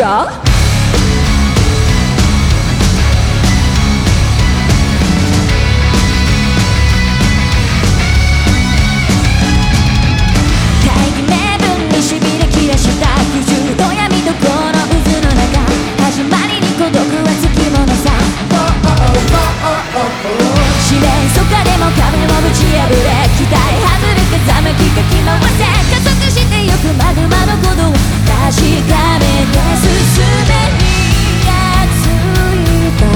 か？大義名分にしびれ切らした苦渋と闇とこの渦の中、始まりに孤独はつきものさ。試練そかでも壁をぶち破れ、期待外れ風向きかき回せ、加速してゆくマグマの鼓動を確かめて進めにがついた。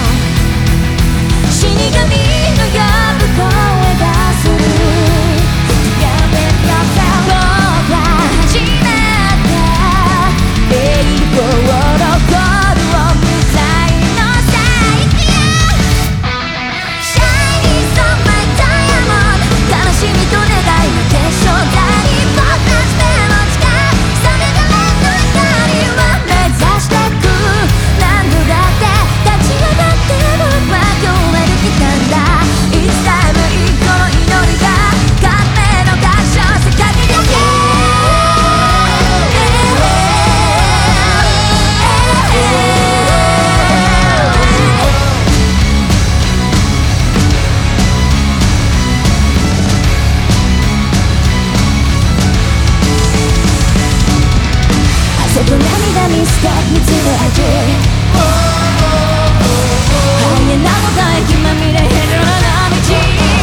死神の呼ぶ声がする。僕が始めた栄光のゴールを無罪のさ。いくよ Shining on my diamond、 悲しみと願いの結晶体に僕たち目の力、それが目の光を目指してく。何度だって立ち上がって僕は今日まで来たんだ。It's time 一個の祈りが革命の合唱せかけてけ。汗と涙見捨て見つめ味、ハイエナの唾液まみれヘロな道、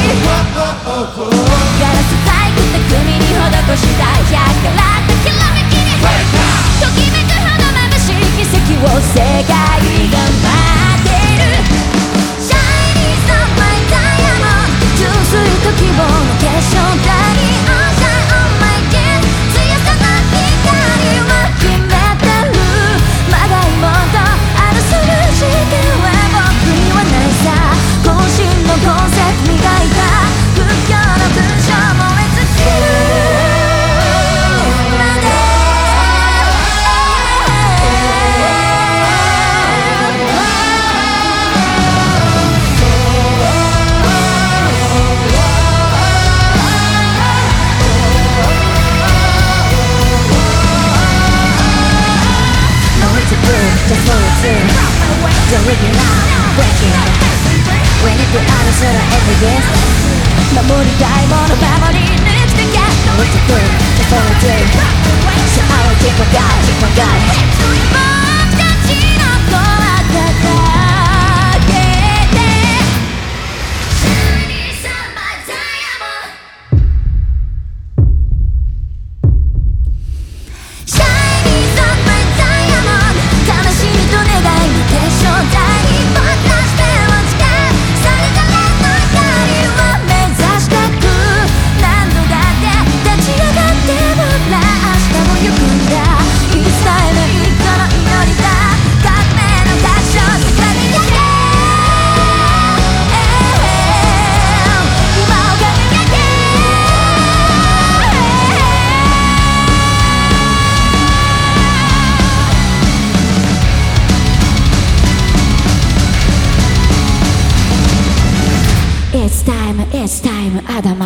ガラス細工巧みに施した百からきらめきにときめくほど眩しい奇跡を世界が待っている。 Shining on my diamond、 純粋と希望の結晶体に Shine on my skin、 強さの光を決めてる。まだ妹あるする時間は僕にはないさ。渾身のコンセプト磨いた不況の勲章燃え尽きるまで。No it's a boom, just for a tune. Don't leave me now, breaking. When it be honest and every day 守りたいもの守り抜きたきゃ No it's a boom, just for a tune. So I will keep my guard, keep my guard. 僕たちの声は掲げて Shining on my diamond、 Shining on my diamond、 悲しみと願いの結晶体に僕たち目をつけ、それが目の光を目指してく。何度だって立ち上がって僕ら明日も行くんだ。It's time 一個の祈りが革命の合唱世界に出て今を輝け。It's time, it's time, アダム